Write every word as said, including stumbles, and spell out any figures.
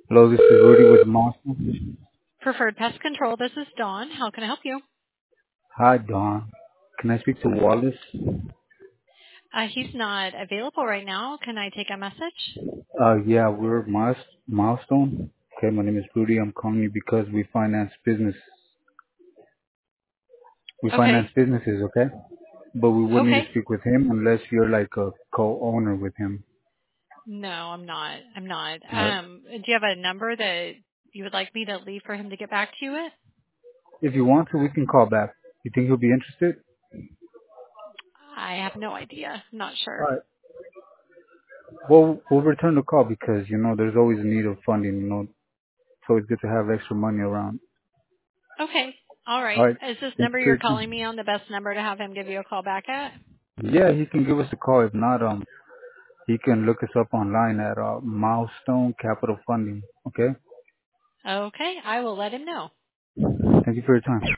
Hello, this is Rudy with Monster. Preferred Pest Control, this is Dawn. How can I help you? Hi, Don. Can I speak to Wallace? Uh, he's not available right now. Can I take a message? Uh, yeah, we're Miles- Milestone. Okay, my name is Rudy. I'm calling you because we finance business. We Okay. finance businesses, okay? But we would need to Okay. speak with him unless you're like a co-owner with him. No, I'm not. I'm not. Alright. Um, do you have a number that you would like me to leave for him to get back to you with? If you want to, we can call back. You think he'll be interested? I have no idea. I'm not sure. Alright. Well, we'll return the call because, you know, there's always a need of funding, you know, so it's good to have extra money around. Okay. All right. Alright. Is this Thank you number for you're your calling time. me on the best number to have him give you a call back at? Yeah, he can give us a call. If not, um, he can look us up online at uh, Milestone Capital Funding. Okay? Okay. I will let him know. Thank you for your time.